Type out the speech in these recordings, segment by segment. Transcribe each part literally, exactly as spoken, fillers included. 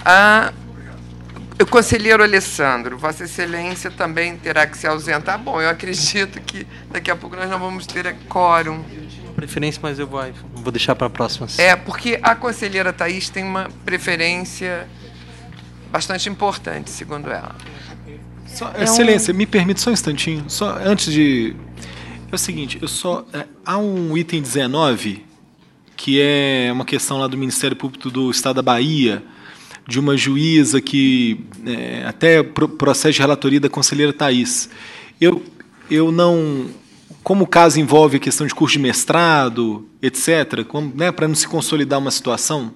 Ah, o conselheiro Alessandro, Vossa Excelência também terá que se ausentar. Bom, eu acredito que daqui a pouco nós não vamos ter quórum. Preferência, mas eu vou, vou deixar para a próxima. É, porque a conselheira Thaís tem uma preferência bastante importante, segundo ela. Só, Excelência, me permite só um instantinho, só antes de... É o seguinte, eu só... É, há um item dezenove, que é uma questão lá do Ministério Público do Estado da Bahia, de uma juíza que é, até pro, procede de relatoria da conselheira Thaís. Eu, eu não... Como o caso envolve a questão de curso de mestrado, etcétera, né, para não se consolidar uma situação,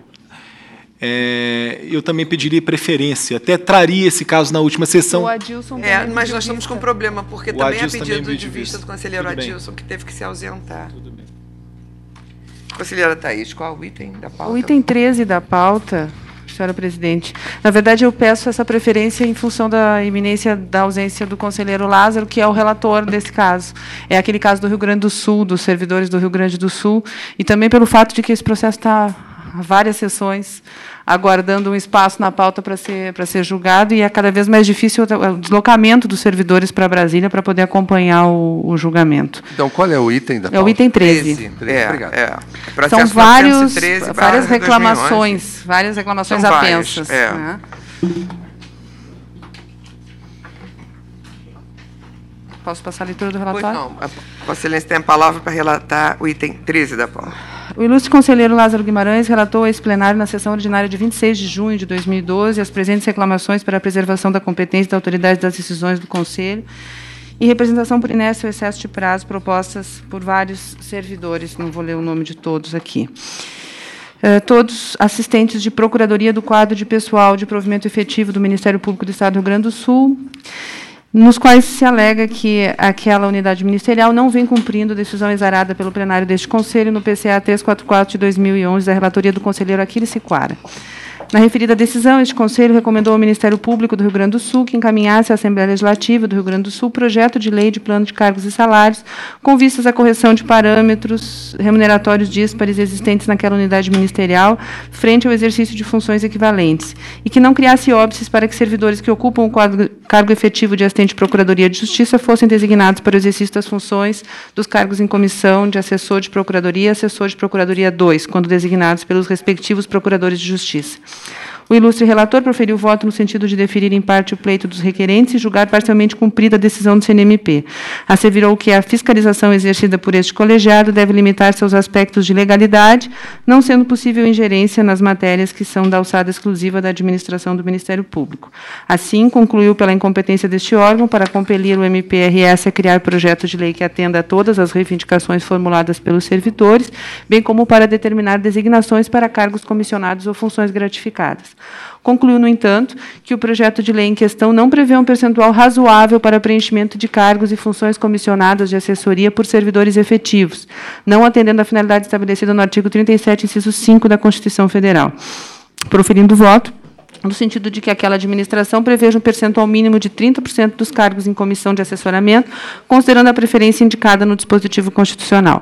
é, eu também pediria preferência. Até traria esse caso na última sessão. O Adilson é, mas nós estamos com um problema, porque o também é pedido também de vista do conselheiro Tudo Adilson, bem. que teve que se ausentar. Tudo bem. Conselheira Thaís, qual o item da pauta? O item treze da pauta, senhora presidente. Na verdade, eu peço essa preferência em função da iminência da ausência do conselheiro Lázaro, que é o relator desse caso. É aquele caso do Rio Grande do Sul, dos servidores do Rio Grande do Sul, e também pelo fato de que esse processo está há várias sessões aguardando um espaço na pauta para ser, para ser julgado, e é cada vez mais difícil o deslocamento dos servidores para Brasília para poder acompanhar o, o julgamento. Então, qual é o item da pauta? É o item treze. treze. É, Obrigado. É. São vários, várias reclamações, várias reclamações São apensas. Várias, é. Né? Posso passar a leitura do relatório? Pois não. A Vossa Excelência tem a palavra para relatar o item treze da pauta. O ilustre conselheiro Lázaro Guimarães relatou a esse plenário na sessão ordinária de vinte e seis de junho de dois mil e doze as presentes reclamações para a preservação da competência da autoridade das decisões do Conselho e representação por inércia ou excesso de prazo propostas por vários servidores, não vou ler o nome de todos aqui. Uh, todos assistentes de Procuradoria do quadro de pessoal de provimento efetivo do Ministério Público do Estado do Rio Grande do Sul, nos quais se alega que aquela unidade ministerial não vem cumprindo decisão exarada pelo plenário deste Conselho no P C A trezentos e quarenta e quatro de dois mil e onze, da relatoria do conselheiro Aquiles Siquara. Na referida decisão, este Conselho recomendou ao Ministério Público do Rio Grande do Sul que encaminhasse à Assembleia Legislativa do Rio Grande do Sul projeto de lei de plano de cargos e salários com vistas à correção de parâmetros remuneratórios díspares existentes naquela unidade ministerial frente ao exercício de funções equivalentes e que não criasse óbices para que servidores que ocupam o quadro, cargo efetivo de assistente de Procuradoria de Justiça fossem designados para o exercício das funções dos cargos em comissão de assessor de Procuradoria e assessor de Procuradoria dois, quando designados pelos respectivos procuradores de Justiça. O ilustre relator proferiu voto no sentido de deferir em parte o pleito dos requerentes e julgar parcialmente cumprida a decisão do C N M P. Asseverou que a fiscalização exercida por este colegiado deve limitar-se aos aspectos de legalidade, não sendo possível ingerência nas matérias que são da alçada exclusiva da administração do Ministério Público. Assim, concluiu pela incompetência deste órgão para compelir o M P R S a criar projeto de lei que atenda a todas as reivindicações formuladas pelos servidores, bem como para determinar designações para cargos comissionados ou funções gratificadas. Concluiu, no entanto, que o projeto de lei em questão não prevê um percentual razoável para preenchimento de cargos e funções comissionadas de assessoria por servidores efetivos, não atendendo à finalidade estabelecida no artigo trinta e sete, inciso cinco da Constituição Federal. Proferindo voto, no sentido de que aquela administração preveja um percentual mínimo de trinta por cento dos cargos em comissão de assessoramento, considerando a preferência indicada no dispositivo constitucional.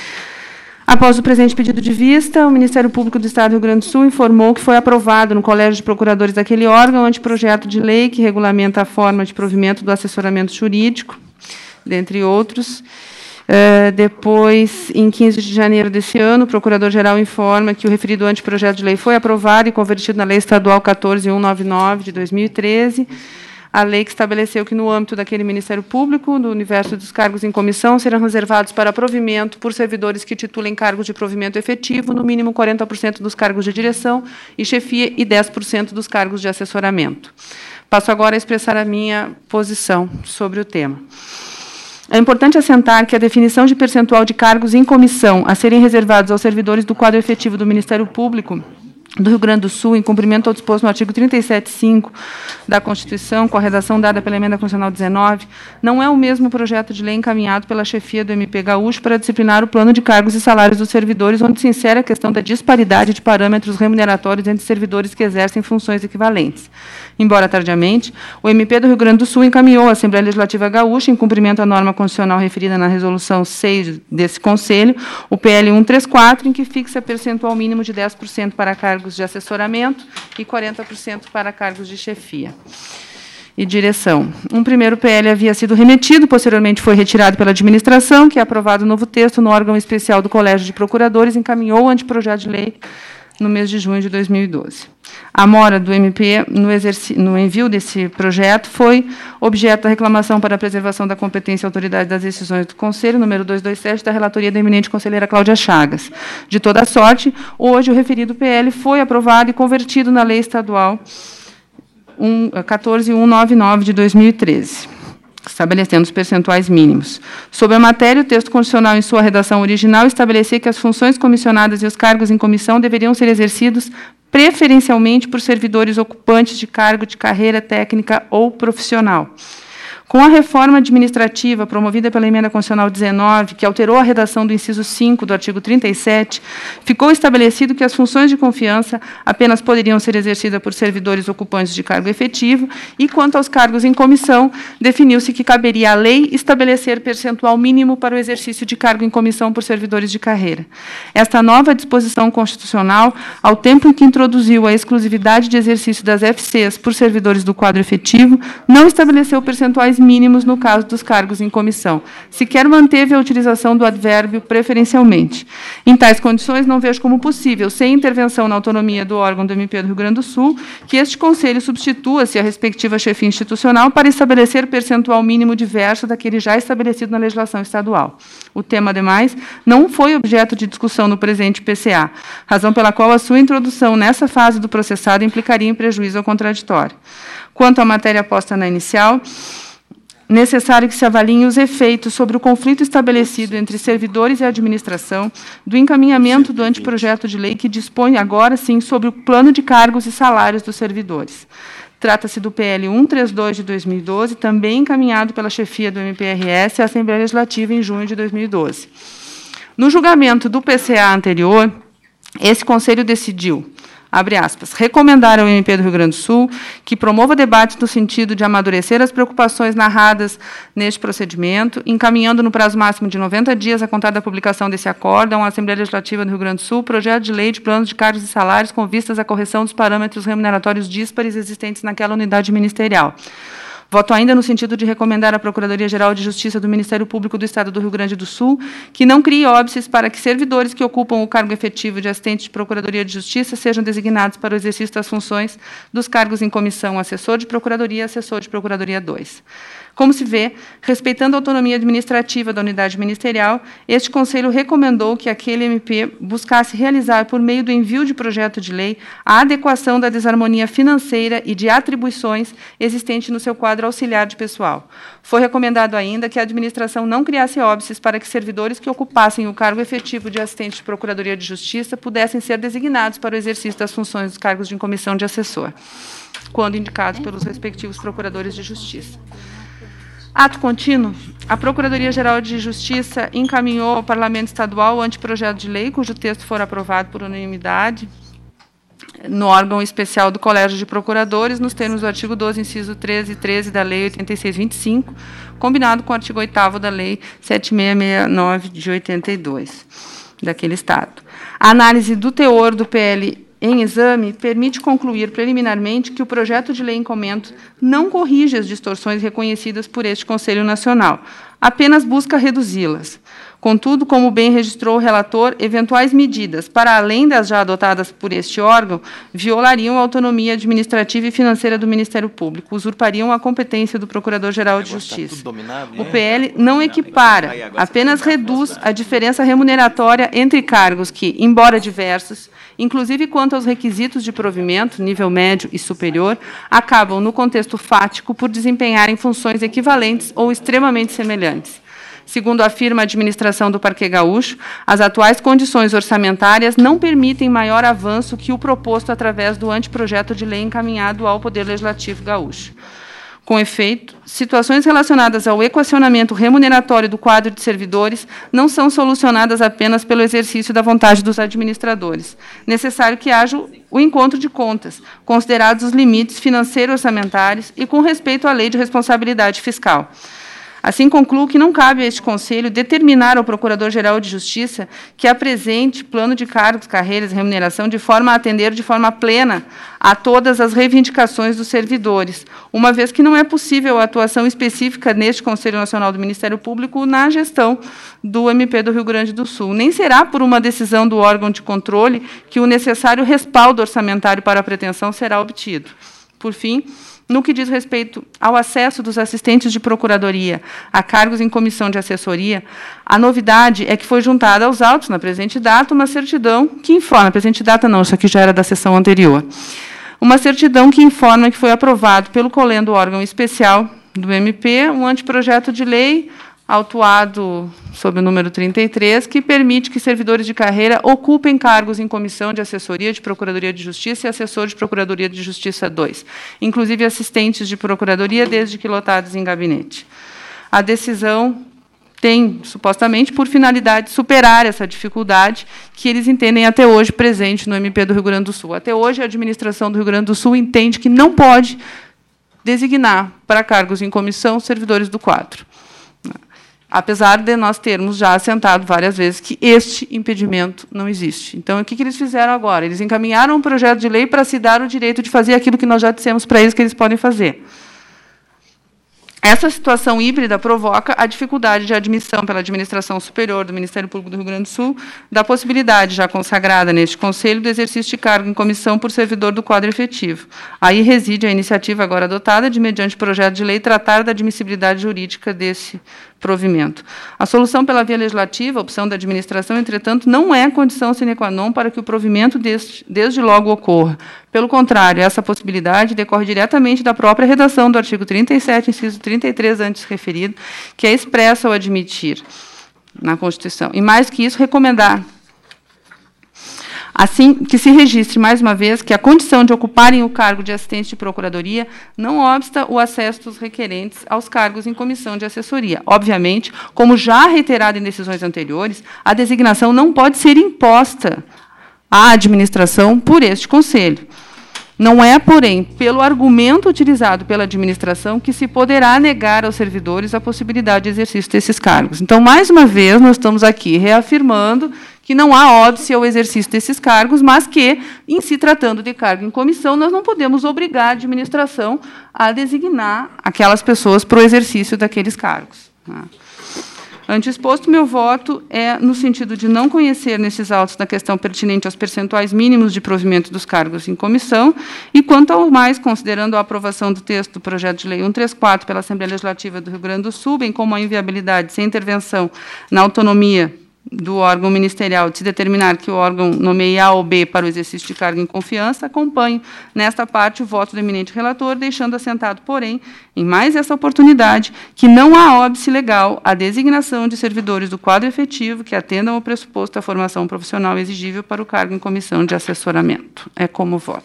Após o presente pedido de vista, o Ministério Público do Estado do Rio Grande do Sul informou que foi aprovado no Colégio de Procuradores daquele órgão o anteprojeto de lei que regulamenta a forma de provimento do assessoramento jurídico, dentre outros. Uh, depois, em quinze de janeiro desse ano, o Procurador-Geral informa que o referido anteprojeto de lei foi aprovado e convertido na Lei Estadual quatorze mil cento e noventa e nove, de dois mil e treze, a lei que estabeleceu que, no âmbito daquele Ministério Público, no universo dos cargos em comissão, serão reservados para provimento por servidores que titulem cargos de provimento efetivo, no mínimo quarenta por cento dos cargos de direção e chefia e dez por cento dos cargos de assessoramento. Passo agora a expressar a minha posição sobre o tema. É importante assentar que a definição de percentual de cargos em comissão a serem reservados aos servidores do quadro efetivo do Ministério Público do Rio Grande do Sul, em cumprimento ao disposto no artigo trinta e sete, cinco da Constituição, com a redação dada pela Emenda Constitucional dezenove, não é o mesmo projeto de lei encaminhado pela chefia do M P Gaúcho para disciplinar o plano de cargos e salários dos servidores, onde se insere a questão da disparidade de parâmetros remuneratórios entre servidores que exercem funções equivalentes. Embora tardiamente, o M P do Rio Grande do Sul encaminhou à Assembleia Legislativa Gaúcha, em cumprimento à norma constitucional referida na Resolução seis desse Conselho, o P L cento e trinta e quatro, em que fixa percentual mínimo de dez por cento para cargos cargos de assessoramento e quarenta por cento para cargos de chefia e direção. Um primeiro P L havia sido remetido, posteriormente foi retirado pela administração, que, aprovado o novo texto no órgão especial do Colégio de Procuradores, encaminhou o anteprojeto de lei no mês de junho de dois mil e doze. A mora do M P no, no envio desse projeto foi objeto da reclamação para a preservação da competência e autoridade das decisões do Conselho, número duzentos e vinte e sete, da relatoria da eminente conselheira Cláudia Chagas. De toda sorte, hoje o referido P L foi aprovado e convertido na Lei Estadual quatorze mil cento e noventa e nove, de dois mil e treze, estabelecendo os percentuais mínimos. Sobre a matéria, o texto constitucional, em sua redação original, estabelecia que as funções comissionadas e os cargos em comissão deveriam ser exercidos preferencialmente por servidores ocupantes de cargo de carreira técnica ou profissional. Com a reforma administrativa promovida pela Emenda Constitucional dezenove, que alterou a redação do inciso cinco do artigo trinta e sete, ficou estabelecido que as funções de confiança apenas poderiam ser exercidas por servidores ocupantes de cargo efetivo e, quanto aos cargos em comissão, definiu-se que caberia à lei estabelecer percentual mínimo para o exercício de cargo em comissão por servidores de carreira. Esta nova disposição constitucional, ao tempo em que introduziu a exclusividade de exercício das F Cs por servidores do quadro efetivo, não estabeleceu percentuais mínimos no caso dos cargos em comissão. Sequer manteve a utilização do advérbio preferencialmente. Em tais condições, não vejo como possível, sem intervenção na autonomia do órgão do M P do Rio Grande do Sul, que este Conselho substitua-se à respectiva chefia institucional para estabelecer percentual mínimo diverso daquele já estabelecido na legislação estadual. O tema, ademais, não foi objeto de discussão no presente P C A, razão pela qual a sua introdução nessa fase do processado implicaria em prejuízo ao contraditório. Quanto à matéria posta na inicial, necessário que se avaliem os efeitos sobre o conflito estabelecido entre servidores e administração do encaminhamento do anteprojeto de lei que dispõe, agora sim, sobre o plano de cargos e salários dos servidores. Trata-se do P L cento e trinta e dois, de dois mil e doze, também encaminhado pela chefia do M P R S à Assembleia Legislativa em junho de dois mil e doze. No julgamento do P C A anterior, esse Conselho decidiu, abre aspas, recomendar ao M P do Rio Grande do Sul que promova debates no sentido de amadurecer as preocupações narradas neste procedimento, encaminhando no prazo máximo de noventa dias, a contar da publicação desse acórdão, à Assembleia Legislativa do Rio Grande do Sul, projeto de lei de planos de cargos e salários com vistas à correção dos parâmetros remuneratórios díspares existentes naquela unidade ministerial. Voto ainda no sentido de recomendar à Procuradoria-Geral de Justiça do Ministério Público do Estado do Rio Grande do Sul que não crie óbices para que servidores que ocupam o cargo efetivo de assistente de Procuradoria de Justiça sejam designados para o exercício das funções dos cargos em comissão assessor de Procuradoria e assessor de Procuradoria dois. Como se vê, respeitando a autonomia administrativa da unidade ministerial, este Conselho recomendou que aquele M P buscasse realizar, por meio do envio de projeto de lei, a adequação da desarmonia financeira e de atribuições existente no seu quadro auxiliar de pessoal. Foi recomendado ainda que a administração não criasse óbices para que servidores que ocupassem o cargo efetivo de assistente de Procuradoria de Justiça pudessem ser designados para o exercício das funções dos cargos de comissão de assessor, quando indicados pelos respectivos procuradores de justiça. Ato contínuo, a Procuradoria-Geral de Justiça encaminhou ao Parlamento Estadual o anteprojeto de lei, cujo texto for aprovado por unanimidade no órgão especial do Colégio de Procuradores, nos termos do artigo doze, inciso treze e treze da Lei oitenta e seis vinte e cinco, combinado com o artigo oitavo da Lei sete mil seiscentos e sessenta e nove, de oitenta e dois, daquele Estado. A análise do teor do P L em exame permite concluir preliminarmente que o projeto de lei em comento não corrige as distorções reconhecidas por este Conselho Nacional, apenas busca reduzi-las. Contudo, como bem registrou o relator, eventuais medidas, para além das já adotadas por este órgão, violariam a autonomia administrativa e financeira do Ministério Público, usurpariam a competência do Procurador-Geral de Justiça. O P L não equipara, apenas reduz a diferença remuneratória entre cargos que, embora diversos, inclusive quanto aos requisitos de provimento, nível médio e superior, acabam, no contexto fático, por desempenharem funções equivalentes ou extremamente semelhantes. Segundo afirma a administração do Parquê Gaúcho, as atuais condições orçamentárias não permitem maior avanço que o proposto através do anteprojeto de lei encaminhado ao Poder Legislativo Gaúcho. Com efeito, situações relacionadas ao equacionamento remuneratório do quadro de servidores não são solucionadas apenas pelo exercício da vontade dos administradores. Necessário que haja o encontro de contas, considerados os limites financeiros orçamentários e com respeito à Lei de Responsabilidade Fiscal. Assim, concluo que não cabe a este Conselho determinar ao Procurador-Geral de Justiça que apresente plano de cargos, carreiras e remuneração de forma a atender de forma plena a todas as reivindicações dos servidores, uma vez que não é possível a atuação específica neste Conselho Nacional do Ministério Público na gestão do M P do Rio Grande do Sul. Nem será por uma decisão do órgão de controle que o necessário respaldo orçamentário para a pretensão será obtido. Por fim, no que diz respeito ao acesso dos assistentes de procuradoria a cargos em comissão de assessoria, a novidade é que foi juntada aos autos, na presente data, uma certidão que informa, na presente data não, isso aqui já era da sessão anterior, uma certidão que informa que foi aprovado pelo colendo órgão especial do M P um anteprojeto de lei autuado sob o número trinta e três, que permite que servidores de carreira ocupem cargos em comissão de assessoria de Procuradoria de Justiça e assessor de Procuradoria de Justiça dois, inclusive assistentes de procuradoria, desde que lotados em gabinete. A decisão tem, supostamente, por finalidade, superar essa dificuldade que eles entendem até hoje presente no M P do Rio Grande do Sul. Até hoje, a administração do Rio Grande do Sul entende que não pode designar para cargos em comissão servidores do quadro, apesar de nós termos já assentado várias vezes que este impedimento não existe. Então, o que eles fizeram agora? Eles encaminharam um projeto de lei para se dar o direito de fazer aquilo que nós já dissemos para eles que eles podem fazer. Essa situação híbrida provoca a dificuldade de admissão pela administração superior do Ministério Público do Rio Grande do Sul da possibilidade, já consagrada neste Conselho, do exercício de cargo em comissão por servidor do quadro efetivo. Aí reside a iniciativa agora adotada de, mediante projeto de lei, tratar da admissibilidade jurídica desse provimento. A solução pela via legislativa, a opção da administração, entretanto, não é condição sine qua non para que o provimento deste, desde logo ocorra. Pelo contrário, essa possibilidade decorre diretamente da própria redação do artigo trinta e sete, inciso trinta e três, antes referido, que é expressa ao admitir na Constituição. E, mais que isso, recomendar assim que se registre, mais uma vez, que a condição de ocuparem o cargo de assistente de procuradoria não obsta o acesso dos requerentes aos cargos em comissão de assessoria. Obviamente, como já reiterado em decisões anteriores, a designação não pode ser imposta à administração por este Conselho. Não é, porém, pelo argumento utilizado pela administração que se poderá negar aos servidores a possibilidade de exercício desses cargos. Então, mais uma vez, nós estamos aqui reafirmando que não há óbice ao exercício desses cargos, mas que, em se tratando de cargo em comissão, nós não podemos obrigar a administração a designar aquelas pessoas para o exercício daqueles cargos. Ante exposto, meu voto é no sentido de não conhecer nesses autos na questão pertinente aos percentuais mínimos de provimento dos cargos em comissão, e, quanto ao mais, considerando a aprovação do texto do projeto de lei cento e trinta e quatro pela Assembleia Legislativa do Rio Grande do Sul, bem como a inviabilidade sem intervenção na autonomia do órgão ministerial de se determinar que o órgão nomeie A ou B para o exercício de cargo em confiança, acompanho, nesta parte, o voto do eminente relator, deixando assentado, porém, em mais essa oportunidade, que não há óbice legal à designação de servidores do quadro efetivo que atendam ao pressuposto da formação profissional exigível para o cargo em comissão de assessoramento. É como voto.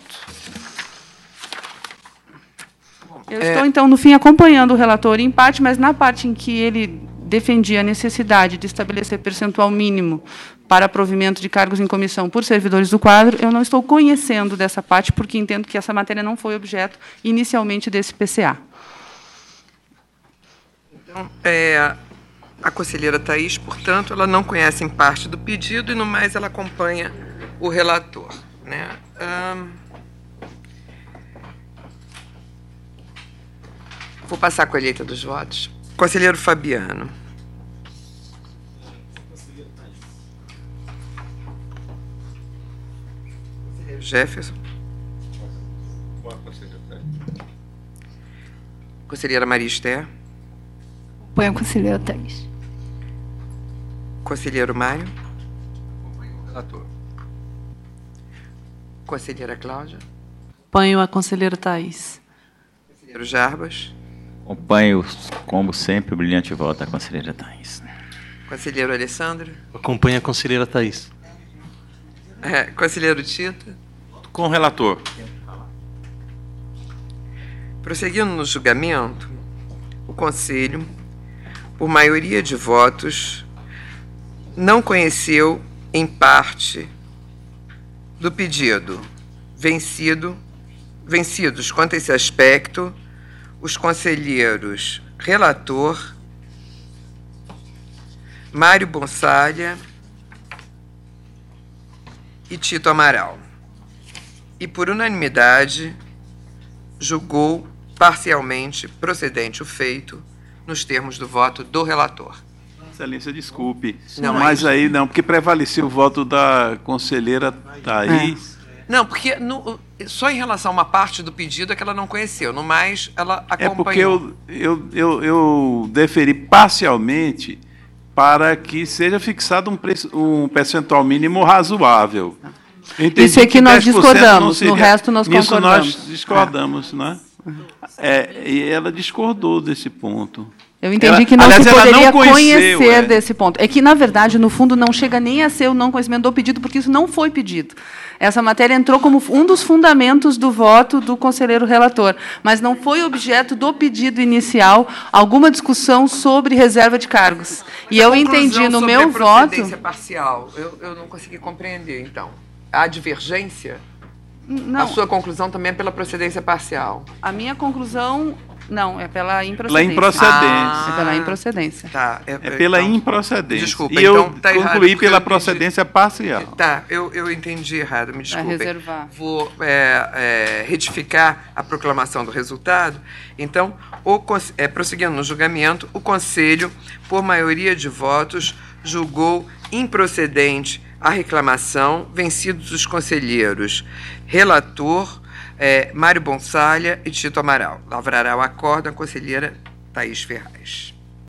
Eu estou, então, no fim, acompanhando o relator em parte, mas na parte em que ele defendia a necessidade de estabelecer percentual mínimo para provimento de cargos em comissão por servidores do quadro, eu não estou conhecendo dessa parte, porque entendo que essa matéria não foi objeto inicialmente desse P C A. Então, é, a conselheira Thaís, portanto, ela não conhece em parte do pedido e, no mais, ela acompanha o relator, né? Hum, vou passar a colheita dos votos. Conselheiro Fabiano. Conselheiro Jefferson. Conselheira Maria Esther. Põe a conselheira Thaís. Conselheiro Mário. Acompanho o relator. Conselheira Cláudia. Acompanho a conselheira Thaís. Conselheiro Jarbas. Acompanho, como sempre, o brilhante voto da conselheira Thaís. Conselheiro Alessandro. Acompanho a conselheira Thaís. É, conselheiro Tito. Com o relator. Prosseguindo no julgamento, o Conselho, por maioria de votos, não conheceu, em parte, do pedido vencido, vencidos quanto a esse aspecto, os conselheiros relator Mário Bonsalha e Tito Amaral. E, por unanimidade, julgou parcialmente procedente o feito nos termos do voto do relator. Excelência, desculpe. Não, mas aí... aí não, porque prevaleceu o voto da conselheira Thaís. É. Não, porque no, só em relação a uma parte do pedido é que ela não conheceu. No mais, ela acompanhou. É porque eu, eu, eu, eu deferi parcialmente para que seja fixado um, preço, um percentual mínimo razoável. Isso é que, que nós discordamos, seria, no resto nós nisso concordamos. Nós discordamos, é. né? É, e ela discordou desse ponto. Eu entendi ela, que não aliás, se poderia não conheceu, conhecer é. desse ponto. É que, na verdade, no fundo, não chega nem a ser o não conhecimento do pedido, porque isso não foi pedido. Essa matéria entrou como um dos fundamentos do voto do conselheiro relator, mas não foi objeto do pedido inicial alguma discussão sobre reserva de cargos. E eu entendi no meu voto... a procedência parcial, eu, eu não consegui compreender, então. A divergência? Não. A sua conclusão também é pela procedência parcial? A minha conclusão... Não, é pela improcedência. Pela improcedência. Ah, é pela improcedência. Tá, é, é pela então, improcedência. Desculpa, e então eu tá concluí errado, pela eu procedência parcial. Tá, eu, eu entendi errado, me desculpem. Vai reservar. Vou é, é, retificar a proclamação do resultado. Então, o, é, prosseguindo no julgamento, o Conselho, por maioria de votos, julgou improcedente a reclamação, vencidos os conselheiros relator, É, Mário Bonsalha e Tito Amaral. Lavrará o acordo a conselheira Thaís Ferraz.